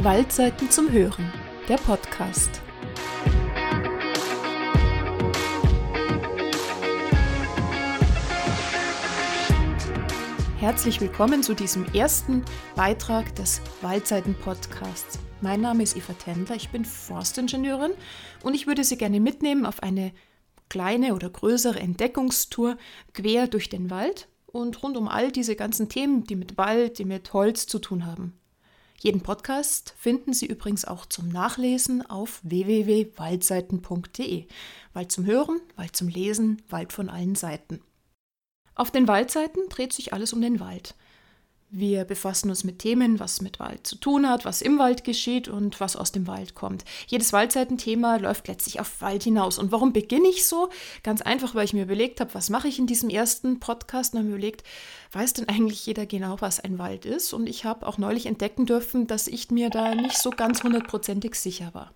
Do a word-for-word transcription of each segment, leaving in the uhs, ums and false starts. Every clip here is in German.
Waldseiten zum Hören, der Podcast. Herzlich willkommen zu diesem ersten Beitrag des Waldseiten-Podcasts. Mein Name ist Eva Tendler, ich bin Forstingenieurin und ich würde Sie gerne mitnehmen auf eine kleine oder größere Entdeckungstour quer durch den Wald und rund um all diese ganzen Themen, die mit Wald, die mit Holz zu tun haben. Jeden Podcast finden Sie übrigens auch zum Nachlesen auf w w w punkt waldseiten punkt d e. Wald zum Hören, Wald zum Lesen, Wald von allen Seiten. Auf den Waldseiten dreht sich alles um den Wald. Wir befassen uns mit Themen, was mit Wald zu tun hat, was im Wald geschieht und was aus dem Wald kommt. Jedes Waldseitenthema läuft letztlich auf Wald hinaus. Und warum beginne ich so? Ganz einfach, weil ich mir überlegt habe, was mache ich in diesem ersten Podcast? Und habe mir überlegt, weiß denn eigentlich jeder genau, was ein Wald ist? Und ich habe auch neulich entdecken dürfen, dass ich mir da nicht so ganz hundertprozentig sicher war.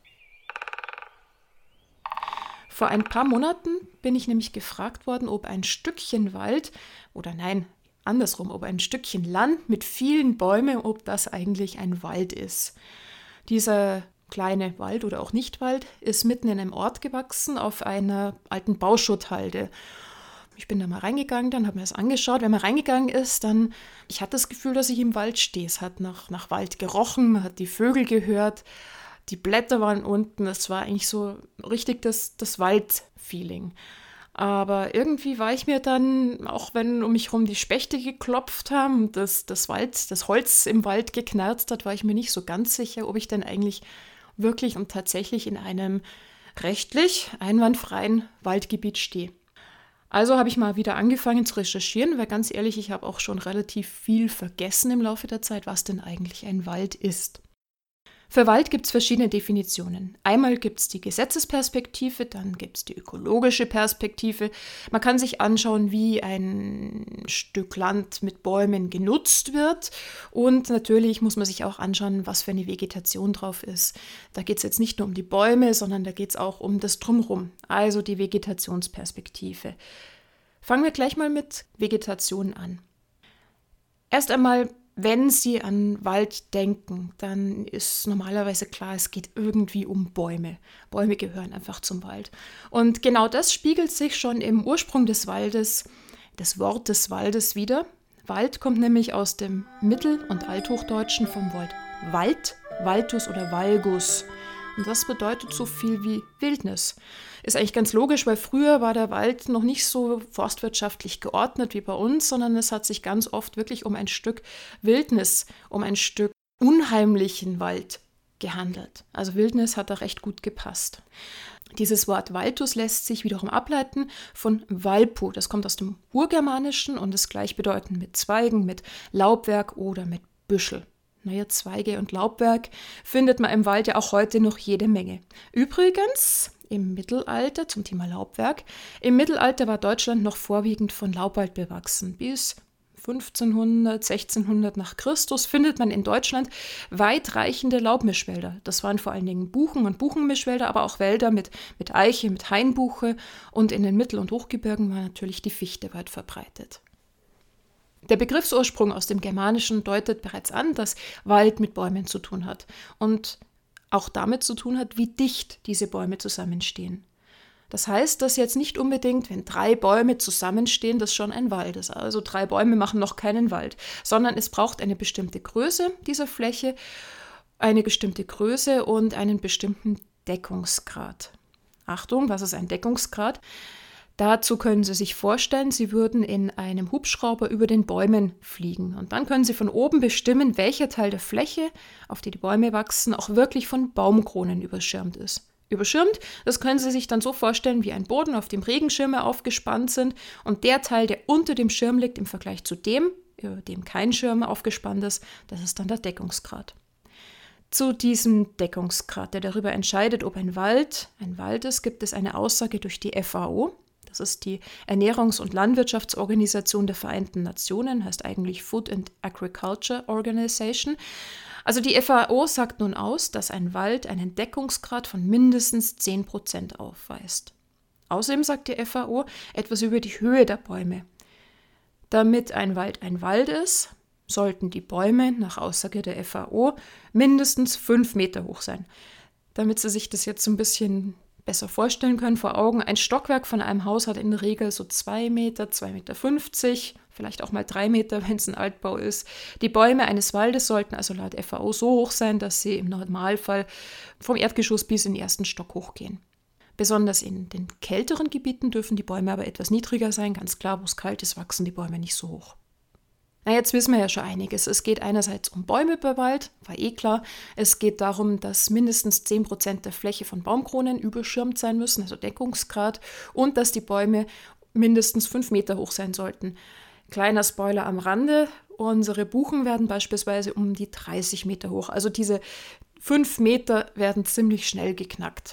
Vor ein paar Monaten bin ich nämlich gefragt worden, ob ein Stückchen Wald, oder nein, andersrum, ob ein Stückchen Land mit vielen Bäumen, ob das eigentlich ein Wald ist. Dieser kleine Wald oder auch Nichtwald ist mitten in einem Ort gewachsen, auf einer alten Bauschutthalde. Ich bin da mal reingegangen, dann habe mir das angeschaut. Wenn man reingegangen ist, dann, ich hatte das Gefühl, dass ich im Wald stehe. Es hat nach, nach Wald gerochen, man hat die Vögel gehört, die Blätter waren unten. Das war eigentlich so richtig das, das Wald-Feeling. Aber irgendwie war ich mir dann, auch wenn um mich herum die Spechte geklopft haben und das, das, Wald, das Holz im Wald geknarzt hat, war ich mir nicht so ganz sicher, ob ich denn eigentlich wirklich und tatsächlich in einem rechtlich einwandfreien Waldgebiet stehe. Also habe ich mal wieder angefangen zu recherchieren, weil ganz ehrlich, ich habe auch schon relativ viel vergessen im Laufe der Zeit, was denn eigentlich ein Wald ist. Für Wald gibt es verschiedene Definitionen. Einmal gibt es die Gesetzesperspektive, dann gibt es die ökologische Perspektive. Man kann sich anschauen, wie ein Stück Land mit Bäumen genutzt wird. Und natürlich muss man sich auch anschauen, was für eine Vegetation drauf ist. Da geht es jetzt nicht nur um die Bäume, sondern da geht es auch um das Drumherum, also die Vegetationsperspektive. Fangen wir gleich mal mit Vegetation an. Erst einmal, wenn Sie an Wald denken, dann ist normalerweise klar, es geht irgendwie um Bäume. Bäume gehören einfach zum Wald. Und genau das spiegelt sich schon im Ursprung des Waldes, des Wortes Waldes wieder. Wald kommt nämlich aus dem Mittel- und Althochdeutschen vom Wort Wald, Waldus oder Valgus. Und das bedeutet so viel wie Wildnis. Ist eigentlich ganz logisch, weil früher war der Wald noch nicht so forstwirtschaftlich geordnet wie bei uns, sondern es hat sich ganz oft wirklich um ein Stück Wildnis, um ein Stück unheimlichen Wald gehandelt. Also Wildnis hat da recht gut gepasst. Dieses Wort Waldus lässt sich wiederum ableiten von Valpo. Das kommt aus dem Urgermanischen und ist gleichbedeutend mit Zweigen, mit Laubwerk oder mit Büschel. Naja, Zweige und Laubwerk findet man im Wald ja auch heute noch jede Menge. Übrigens, im Mittelalter, zum Thema Laubwerk, im Mittelalter war Deutschland noch vorwiegend von Laubwald bewachsen. Bis fünfzehnhundert, sechzehnhundert nach Christus findet man in Deutschland weitreichende Laubmischwälder. Das waren vor allen Dingen Buchen- und Buchenmischwälder, aber auch Wälder mit, mit Eiche, mit Hainbuche und in den Mittel- und Hochgebirgen war natürlich die Fichte weit verbreitet. Der Begriffsursprung aus dem Germanischen deutet bereits an, dass Wald mit Bäumen zu tun hat und auch damit zu tun hat, wie dicht diese Bäume zusammenstehen. Das heißt, dass jetzt nicht unbedingt, wenn drei Bäume zusammenstehen, das schon ein Wald ist. Also drei Bäume machen noch keinen Wald, sondern es braucht eine bestimmte Größe dieser Fläche, eine bestimmte Größe und einen bestimmten Deckungsgrad. Achtung, was ist ein Deckungsgrad? Dazu können Sie sich vorstellen, Sie würden in einem Hubschrauber über den Bäumen fliegen. Und dann können Sie von oben bestimmen, welcher Teil der Fläche, auf die die Bäume wachsen, auch wirklich von Baumkronen überschirmt ist. Überschirmt, das können Sie sich dann so vorstellen wie ein Boden, auf dem Regenschirme aufgespannt sind. Und der Teil, der unter dem Schirm liegt, im Vergleich zu dem, über dem kein Schirm aufgespannt ist, das ist dann der Deckungsgrad. Zu diesem Deckungsgrad, der darüber entscheidet, ob ein Wald ein Wald ist, gibt es eine Aussage durch die F A O. Das ist die Ernährungs- und Landwirtschaftsorganisation der Vereinten Nationen, heißt eigentlich Food and Agriculture Organization. Also die F A O sagt nun aus, dass ein Wald einen Deckungsgrad von mindestens zehn Prozent aufweist. Außerdem sagt die F A O etwas über die Höhe der Bäume. Damit ein Wald ein Wald ist, sollten die Bäume nach Aussage der F A O mindestens fünf Meter hoch sein. Damit Sie sich das jetzt so ein bisschen besser vorstellen können vor Augen, ein Stockwerk von einem Haus hat in der Regel so zwei Meter, zwei Meter fünfzig, vielleicht auch mal drei Meter, wenn es ein Altbau ist. Die Bäume eines Waldes sollten also laut F A O so hoch sein, dass sie im Normalfall vom Erdgeschoss bis in den ersten Stock hochgehen. Besonders in den kälteren Gebieten dürfen die Bäume aber etwas niedriger sein. Ganz klar, wo es kalt ist, wachsen die Bäume nicht so hoch. Na, jetzt wissen wir ja schon einiges. Es geht einerseits um Bäume bei Wald, war eh klar. Es geht darum, dass mindestens zehn Prozent der Fläche von Baumkronen überschirmt sein müssen, also Deckungsgrad, und dass die Bäume mindestens fünf Meter hoch sein sollten. Kleiner Spoiler am Rande, unsere Buchen werden beispielsweise um die dreißig Meter hoch. Also diese fünf Meter werden ziemlich schnell geknackt.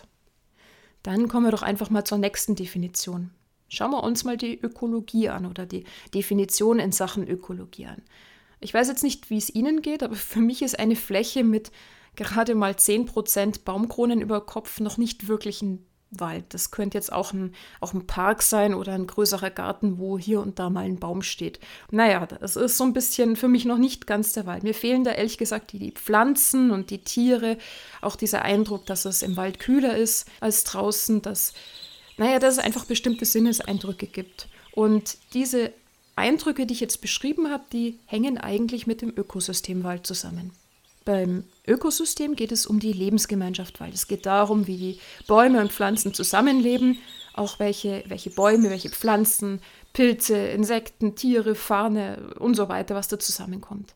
Dann kommen wir doch einfach mal zur nächsten Definition. Schauen wir uns mal die Ökologie an oder die Definition in Sachen Ökologie an. Ich weiß jetzt nicht, wie es Ihnen geht, aber für mich ist eine Fläche mit gerade mal zehn Prozent Baumkronen über Kopf noch nicht wirklich ein Wald. Das könnte jetzt auch ein, auch ein Park sein oder ein größerer Garten, wo hier und da mal ein Baum steht. Naja, das ist so ein bisschen für mich noch nicht ganz der Wald. Mir fehlen da ehrlich gesagt die, die Pflanzen und die Tiere. Auch dieser Eindruck, dass es im Wald kühler ist als draußen, dass, naja, dass es einfach bestimmte Sinneseindrücke gibt. Und diese Eindrücke, die ich jetzt beschrieben habe, die hängen eigentlich mit dem Ökosystem Wald zusammen. Beim Ökosystem geht es um die Lebensgemeinschaft Wald. Es geht darum, wie die Bäume und Pflanzen zusammenleben, auch welche, welche Bäume, welche Pflanzen, Pilze, Insekten, Tiere, Farne und so weiter, was da zusammenkommt.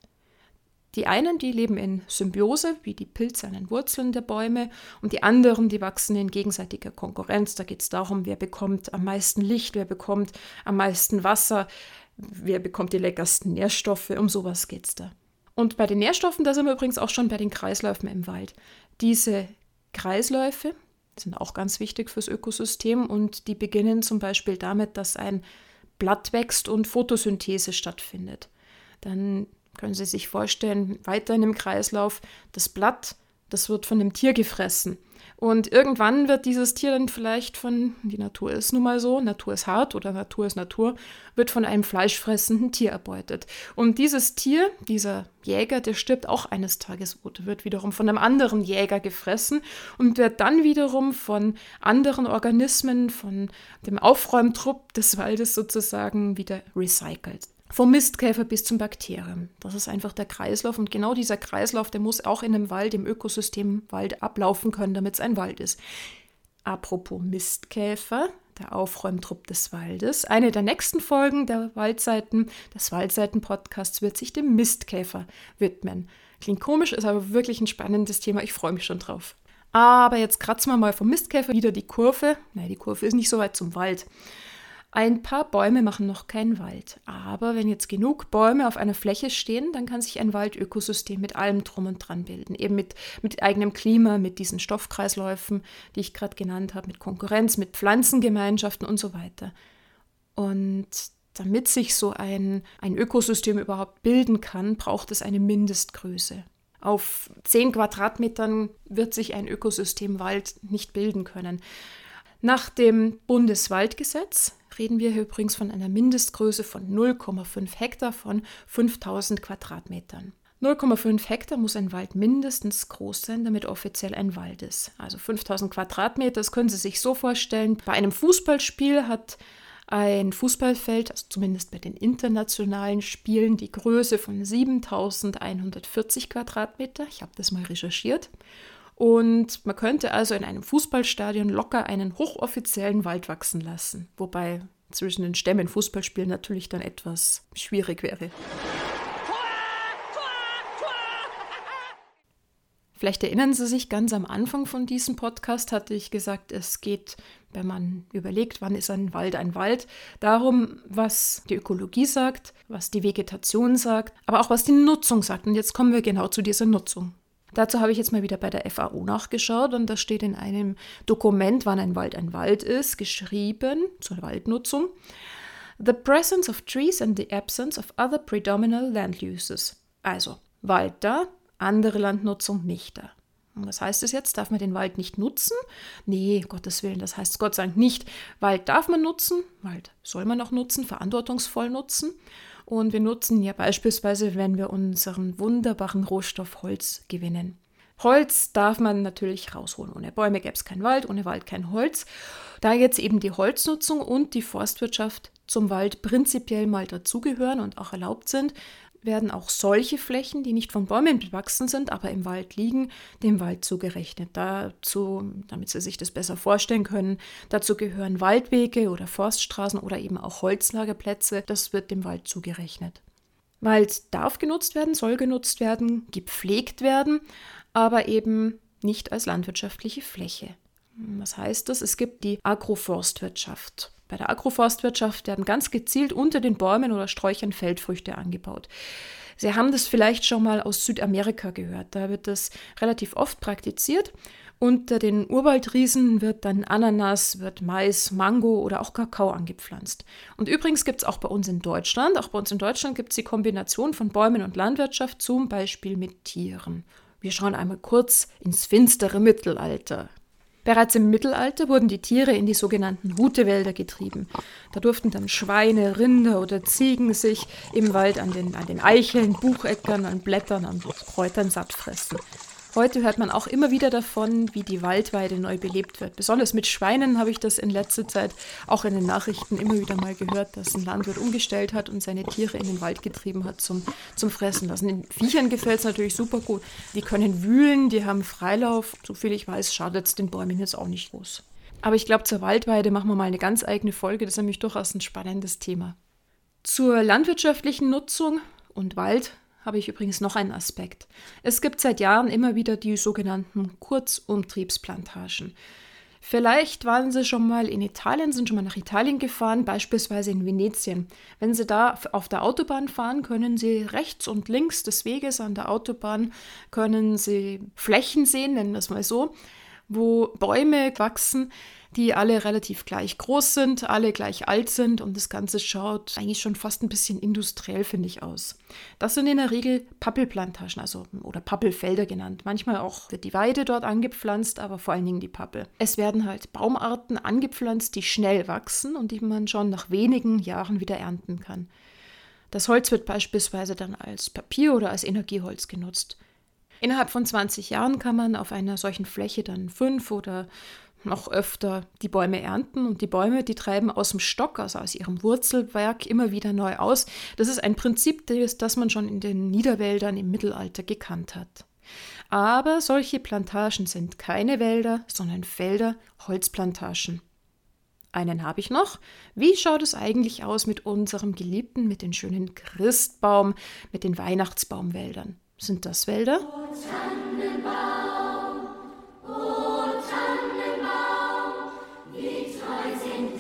Die einen, die leben in Symbiose, wie die Pilze an den Wurzeln der Bäume, und die anderen, die wachsen in gegenseitiger Konkurrenz. Da geht es darum, wer bekommt am meisten Licht, wer bekommt am meisten Wasser, wer bekommt die leckersten Nährstoffe, um sowas geht es da. Und bei den Nährstoffen, da sind wir übrigens auch schon bei den Kreisläufen im Wald. Diese Kreisläufe sind auch ganz wichtig fürs Ökosystem und die beginnen zum Beispiel damit, dass ein Blatt wächst und Photosynthese stattfindet. Dann können Sie sich vorstellen, weiter in dem Kreislauf, das Blatt, das wird von einem Tier gefressen. Und irgendwann wird dieses Tier dann vielleicht von, die Natur ist nun mal so, Natur ist hart oder Natur ist Natur, wird von einem fleischfressenden Tier erbeutet. Und dieses Tier, dieser Jäger, der stirbt auch eines Tages, wird wiederum von einem anderen Jäger gefressen und wird dann wiederum von anderen Organismen, von dem Aufräumtrupp des Waldes sozusagen wieder recycelt. Vom Mistkäfer bis zum Bakterium. Das ist einfach der Kreislauf. Und genau dieser Kreislauf, der muss auch in einem Wald, im Ökosystem Wald ablaufen können, damit es ein Wald ist. Apropos Mistkäfer, der Aufräumtrupp des Waldes. Eine der nächsten Folgen der Waldseiten, des Waldseiten-Podcasts, wird sich dem Mistkäfer widmen. Klingt komisch, ist aber wirklich ein spannendes Thema. Ich freue mich schon drauf. Aber jetzt kratzen wir mal vom Mistkäfer wieder die Kurve. Nein, die Kurve ist nicht so weit zum Wald. Ein paar Bäume machen noch keinen Wald, aber wenn jetzt genug Bäume auf einer Fläche stehen, dann kann sich ein Waldökosystem mit allem drum und dran bilden. Eben mit, mit eigenem Klima, mit diesen Stoffkreisläufen, die ich gerade genannt habe, mit Konkurrenz, mit Pflanzengemeinschaften und so weiter. Und damit sich so ein, ein Ökosystem überhaupt bilden kann, braucht es eine Mindestgröße. Auf zehn Quadratmetern wird sich ein Ökosystem Wald nicht bilden können. Nach dem Bundeswaldgesetz reden wir hier übrigens von einer Mindestgröße von null Komma fünf Hektar von fünftausend Quadratmetern. null Komma fünf Hektar muss ein Wald mindestens groß sein, damit offiziell ein Wald ist. Also fünftausend Quadratmeter, das können Sie sich so vorstellen. Bei einem Fußballspiel hat ein Fußballfeld, also zumindest bei den internationalen Spielen, die Größe von siebentausendeinhundertvierzig Quadratmeter. Ich habe das mal recherchiert. Und man könnte also in einem Fußballstadion locker einen hochoffiziellen Wald wachsen lassen. Wobei zwischen den Stämmen Fußballspielen natürlich dann etwas schwierig wäre. Vielleicht erinnern Sie sich, ganz am Anfang von diesem Podcast hatte ich gesagt, es geht, wenn man überlegt, wann ist ein Wald ein Wald, darum, was die Ökologie sagt, was die Vegetation sagt, aber auch was die Nutzung sagt. Und jetzt kommen wir genau zu dieser Nutzung. Dazu habe ich jetzt mal wieder bei der F A O nachgeschaut und da steht in einem Dokument, wann ein Wald ein Wald ist, geschrieben zur Waldnutzung: The presence of trees and the absence of other predominant land uses. Also Wald da, andere Landnutzung nicht da. Und was heißt das jetzt? Darf man den Wald nicht nutzen? Nee, Gottes Willen, das heißt Gott sei Dank nicht. Wald darf man nutzen, Wald soll man auch nutzen, verantwortungsvoll nutzen. und wir nutzen ihn ja beispielsweise, wenn wir unseren wunderbaren Rohstoff Holz gewinnen. Holz darf man natürlich rausholen. Ohne Bäume gäbe es keinen Wald, ohne Wald kein Holz. Da jetzt eben die Holznutzung und die Forstwirtschaft zum Wald prinzipiell mal dazugehören und auch erlaubt sind, werden auch solche Flächen, die nicht von Bäumen bewachsen sind, aber im Wald liegen, dem Wald zugerechnet. Dazu, damit Sie sich das besser vorstellen können, dazu gehören Waldwege oder Forststraßen oder eben auch Holzlagerplätze. Das wird dem Wald zugerechnet. Wald darf genutzt werden, soll genutzt werden, gepflegt werden, aber eben nicht als landwirtschaftliche Fläche. Was heißt das? Es gibt die Agroforstwirtschaft. Bei der Agroforstwirtschaft werden ganz gezielt unter den Bäumen oder Sträuchern Feldfrüchte angebaut. Sie haben das vielleicht schon mal aus Südamerika gehört. Da wird das relativ oft praktiziert. Unter den Urwaldriesen wird dann Ananas, wird Mais, Mango oder auch Kakao angepflanzt. Und übrigens gibt es auch bei uns in Deutschland, auch bei uns in Deutschland gibt es die Kombination von Bäumen und Landwirtschaft, zum Beispiel mit Tieren. Wir schauen einmal kurz ins finstere Mittelalter. Bereits im Mittelalter wurden die Tiere in die sogenannten Hutewälder getrieben. Da durften dann Schweine, Rinder oder Ziegen sich im Wald an den, an den Eicheln, Bucheckern, an Blättern, an Kräutern satt fressen. Heute hört man auch immer wieder davon, wie die Waldweide neu belebt wird. Besonders mit Schweinen habe ich das in letzter Zeit auch in den Nachrichten immer wieder mal gehört, dass ein Landwirt umgestellt hat und seine Tiere in den Wald getrieben hat zum, zum Fressen lassen. Den Viechern gefällt es natürlich super gut. Die können wühlen, die haben Freilauf. Soviel ich weiß, schadet es den Bäumen jetzt auch nicht groß. Aber ich glaube, zur Waldweide machen wir mal eine ganz eigene Folge. Das ist nämlich durchaus ein spannendes Thema. Zur landwirtschaftlichen Nutzung und Wald habe ich übrigens noch einen Aspekt. Es gibt seit Jahren immer wieder die sogenannten Kurzumtriebsplantagen. Vielleicht waren Sie schon mal in Italien, sind schon mal nach Italien gefahren, beispielsweise in Venetien. Wenn Sie da auf der Autobahn fahren, können Sie rechts und links des Weges an der Autobahn können Sie Flächen sehen, nennen wir es mal so, wo Bäume wachsen, die alle relativ gleich groß sind, alle gleich alt sind und das Ganze schaut eigentlich schon fast ein bisschen industriell, finde ich, aus. Das sind in der Regel Pappelplantagen, also oder Pappelfelder genannt. Manchmal auch wird die Weide dort angepflanzt, aber vor allen Dingen die Pappel. Es werden halt Baumarten angepflanzt, die schnell wachsen und die man schon nach wenigen Jahren wieder ernten kann. Das Holz wird beispielsweise dann als Papier oder als Energieholz genutzt. Innerhalb von zwanzig Jahren kann man auf einer solchen Fläche dann fünf oder noch öfter die Bäume ernten und die Bäume, die treiben aus dem Stock, also aus ihrem Wurzelwerk immer wieder neu aus. Das ist ein Prinzip, das, das man schon in den Niederwäldern im Mittelalter gekannt hat. Aber solche Plantagen sind keine Wälder, sondern Felder, Holzplantagen. Einen habe ich noch. Wie schaut es eigentlich aus mit unserem Geliebten, mit den schönen Christbaum, mit den Weihnachtsbaumwäldern? Sind das Wälder? O Tannenbaum, o Tannenbaum, wie treu sind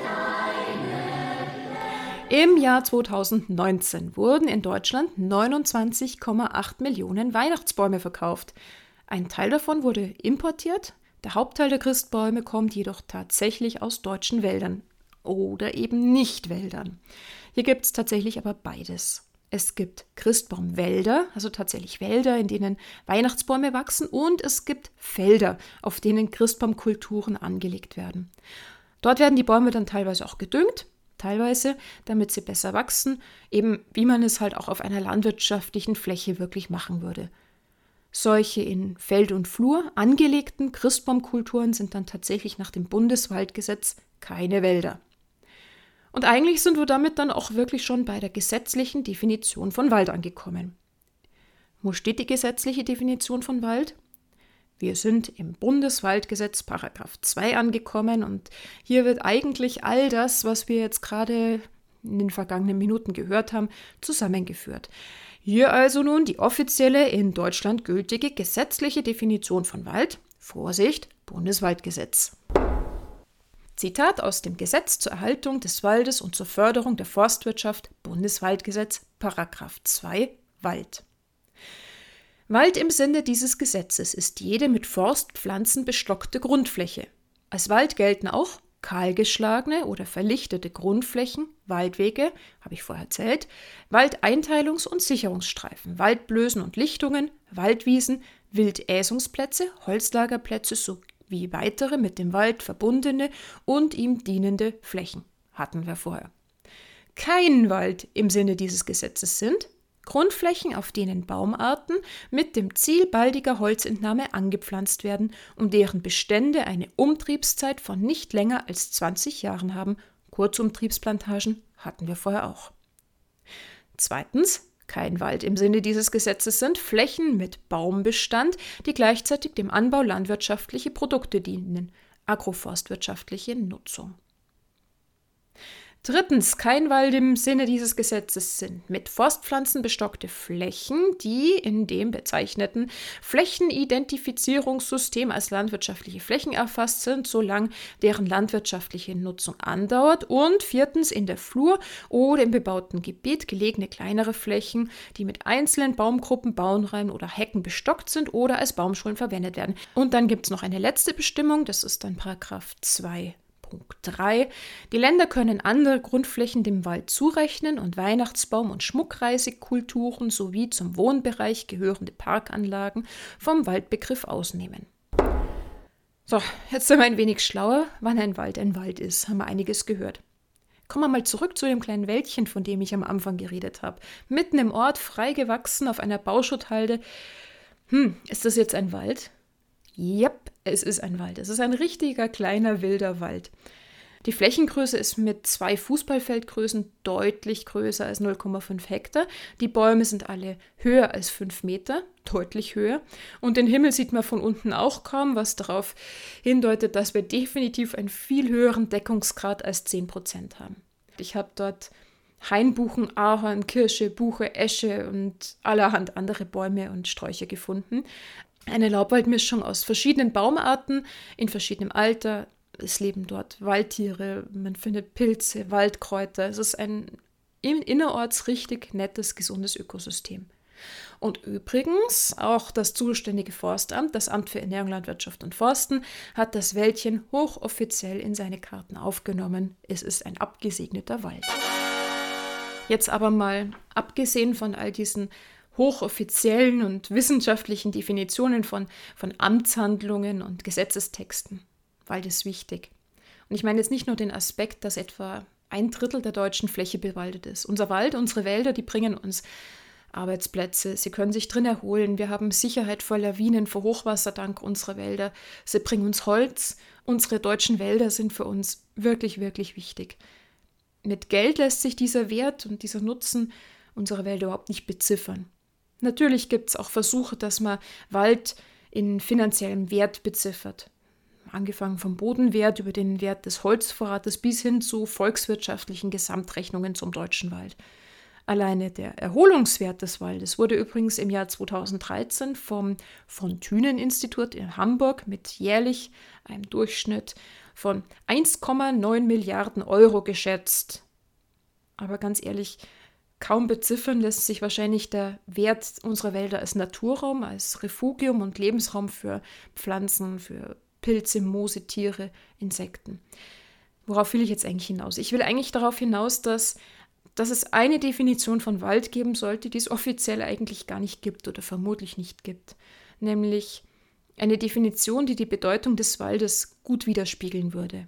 deine Blätter. Im Jahr zweitausendneunzehn wurden in Deutschland neunundzwanzig Komma acht Millionen Weihnachtsbäume verkauft. Ein Teil davon wurde importiert. Der Hauptteil der Christbäume kommt jedoch tatsächlich aus deutschen Wäldern oder eben Nicht-Wäldern. Hier gibt es tatsächlich aber beides. Es gibt Christbaumwälder, also tatsächlich Wälder, in denen Weihnachtsbäume wachsen, und es gibt Felder, auf denen Christbaumkulturen angelegt werden. Dort werden die Bäume dann teilweise auch gedüngt, teilweise, damit sie besser wachsen, eben wie man es halt auch auf einer landwirtschaftlichen Fläche wirklich machen würde. Solche in Feld und Flur angelegten Christbaumkulturen sind dann tatsächlich nach dem Bundeswaldgesetz keine Wälder. Und eigentlich sind wir damit dann auch wirklich schon bei der gesetzlichen Definition von Wald angekommen. Wo steht die gesetzliche Definition von Wald? Wir sind im Bundeswaldgesetz Paragraph zwei angekommen und hier wird eigentlich all das, was wir jetzt gerade in den vergangenen Minuten gehört haben, zusammengeführt. Hier also nun die offizielle in Deutschland gültige gesetzliche Definition von Wald. Vorsicht, Bundeswaldgesetz. Zitat aus dem Gesetz zur Erhaltung des Waldes und zur Förderung der Forstwirtschaft, Bundeswaldgesetz, Paragraph zwei, Wald. Wald im Sinne dieses Gesetzes ist jede mit Forstpflanzen bestockte Grundfläche. Als Wald gelten auch kahlgeschlagene oder verlichtete Grundflächen, Waldwege, habe ich vorher erzählt, Waldeinteilungs- und Sicherungsstreifen, Waldblößen und Lichtungen, Waldwiesen, Wildäsungsplätze, Holzlagerplätze sowie weitere mit dem Wald verbundene und ihm dienende Flächen, hatten wir vorher. Kein Wald im Sinne dieses Gesetzes sind Grundflächen, auf denen Baumarten mit dem Ziel baldiger Holzentnahme angepflanzt werden und deren Bestände eine Umtriebszeit von nicht länger als zwanzig Jahren haben. Kurzumtriebsplantagen hatten wir vorher auch. Zweitens, kein Wald im Sinne dieses Gesetzes sind Flächen mit Baumbestand, die gleichzeitig dem Anbau landwirtschaftliche Produkte dienen. Agroforstwirtschaftliche Nutzung. Drittens, kein Wald im Sinne dieses Gesetzes sind mit Forstpflanzen bestockte Flächen, die in dem bezeichneten Flächenidentifizierungssystem als landwirtschaftliche Flächen erfasst sind, solange deren landwirtschaftliche Nutzung andauert. Und viertens, in der Flur oder im bebauten Gebiet gelegene kleinere Flächen, die mit einzelnen Baumgruppen, Bauernreihen oder Hecken bestockt sind oder als Baumschulen verwendet werden. Und dann gibt es noch eine letzte Bestimmung, das ist dann Paragraph zwei. Punkt drei. Die Länder können andere Grundflächen dem Wald zurechnen und Weihnachtsbaum- und Schmuckreisigkulturen sowie zum Wohnbereich gehörende Parkanlagen vom Waldbegriff ausnehmen. So, jetzt sind wir ein wenig schlauer, wann ein Wald ein Wald ist, haben wir einiges gehört. Kommen wir mal zurück zu dem kleinen Wäldchen, von dem ich am Anfang geredet habe. Mitten im Ort, frei gewachsen auf einer Bauschutthalde. Hm, ist das jetzt ein Wald? Yep, es ist ein Wald. Es ist ein richtiger kleiner wilder Wald. Die Flächengröße ist mit zwei Fußballfeldgrößen deutlich größer als null Komma fünf Hektar. Die Bäume sind alle höher als fünf Meter, deutlich höher. Und den Himmel sieht man von unten auch kaum, was darauf hindeutet, dass wir definitiv einen viel höheren Deckungsgrad als zehn Prozent haben. Ich habe dort Hainbuchen, Ahorn, Kirsche, Buche, Esche und allerhand andere Bäume und Sträucher gefunden. Eine Laubwaldmischung aus verschiedenen Baumarten in verschiedenem Alter. Es leben dort Waldtiere, man findet Pilze, Waldkräuter. Es ist ein innerorts richtig nettes, gesundes Ökosystem. Und übrigens, auch das zuständige Forstamt, das Amt für Ernährung, Landwirtschaft und Forsten, hat das Wäldchen hochoffiziell in seine Karten aufgenommen. Es ist ein abgesegneter Wald. Jetzt aber mal abgesehen von all diesen hochoffiziellen und wissenschaftlichen Definitionen von, von Amtshandlungen und Gesetzestexten. Wald ist wichtig. Und ich meine jetzt nicht nur den Aspekt, dass etwa ein Drittel der deutschen Fläche bewaldet ist. Unser Wald, unsere Wälder, die bringen uns Arbeitsplätze, sie können sich drin erholen, wir haben Sicherheit vor Lawinen, vor Hochwasser dank unserer Wälder, sie bringen uns Holz. Unsere deutschen Wälder sind für uns wirklich, wirklich wichtig. Mit Geld lässt sich dieser Wert und dieser Nutzen unserer Wälder überhaupt nicht beziffern. Natürlich gibt es auch Versuche, dass man Wald in finanziellem Wert beziffert. Angefangen vom Bodenwert über den Wert des Holzvorrates bis hin zu volkswirtschaftlichen Gesamtrechnungen zum deutschen Wald. Alleine der Erholungswert des Waldes wurde übrigens im Jahr zweitausenddreizehn vom von Thünen-Institut in Hamburg mit jährlich einem Durchschnitt von eins Komma neun Milliarden Euro geschätzt. Aber ganz ehrlich, kaum beziffern lässt sich wahrscheinlich der Wert unserer Wälder als Naturraum, als Refugium und Lebensraum für Pflanzen, für Pilze, Moose, Tiere, Insekten. Worauf will ich jetzt eigentlich hinaus? Ich will eigentlich darauf hinaus, dass, dass es eine Definition von Wald geben sollte, die es offiziell eigentlich gar nicht gibt oder vermutlich nicht gibt. Nämlich eine Definition, die die Bedeutung des Waldes gut widerspiegeln würde.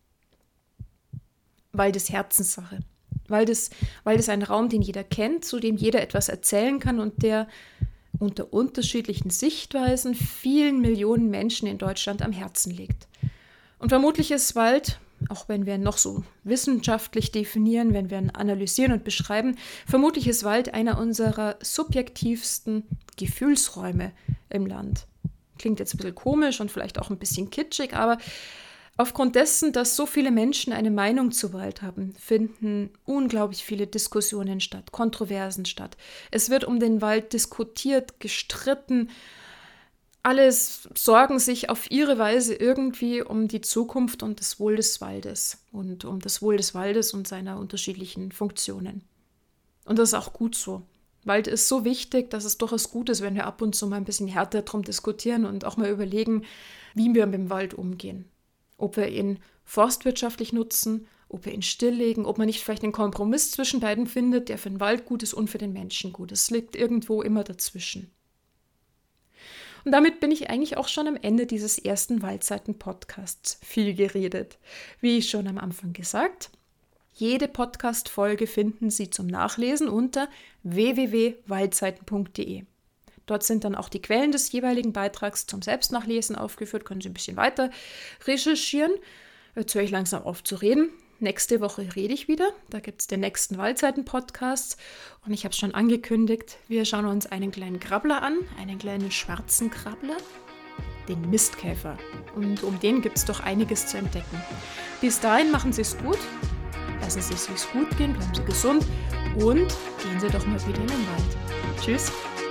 Wald ist Herzenssache. Wald ist, Wald ist ein Raum, den jeder kennt, zu dem jeder etwas erzählen kann und der unter unterschiedlichen Sichtweisen vielen Millionen Menschen in Deutschland am Herzen liegt. Und vermutlich ist Wald, auch wenn wir ihn noch so wissenschaftlich definieren, wenn wir ihn analysieren und beschreiben, vermutlich ist Wald einer unserer subjektivsten Gefühlsräume im Land. Klingt jetzt ein bisschen komisch und vielleicht auch ein bisschen kitschig, aber aufgrund dessen, dass so viele Menschen eine Meinung zu Wald haben, finden unglaublich viele Diskussionen statt, Kontroversen statt. Es wird um den Wald diskutiert, gestritten. Alle sorgen sich auf ihre Weise irgendwie um die Zukunft und das Wohl des Waldes und um das Wohl des Waldes und seiner unterschiedlichen Funktionen. Und das ist auch gut so. Wald ist so wichtig, dass es durchaus gut ist, wenn wir ab und zu mal ein bisschen härter drum diskutieren und auch mal überlegen, wie wir mit dem Wald umgehen. Ob wir ihn forstwirtschaftlich nutzen, ob wir ihn stilllegen, ob man nicht vielleicht einen Kompromiss zwischen beiden findet, der für den Wald gut ist und für den Menschen gut. Es liegt irgendwo immer dazwischen. Und damit bin ich eigentlich auch schon am Ende dieses ersten Waldseiten-Podcasts. Viel geredet. Wie schon am Anfang gesagt, Jede Podcast-Folge finden Sie zum Nachlesen unter w w w punkt waldseiten punkt d e. Dort sind dann auch die Quellen des jeweiligen Beitrags zum Selbstnachlesen aufgeführt. Können Sie ein bisschen weiter recherchieren. Jetzt höre ich langsam auf zu reden. Nächste Woche rede ich wieder. Da gibt es den nächsten Waldseiten-Podcast. Und ich habe es schon angekündigt, wir schauen uns einen kleinen Krabbler an, einen kleinen schwarzen Krabbler, den Mistkäfer. Und um den gibt es doch einiges zu entdecken. Bis dahin machen Sie es gut. Lassen Sie es sich gut gehen, bleiben Sie gesund und gehen Sie doch mal wieder in den Wald. Tschüss.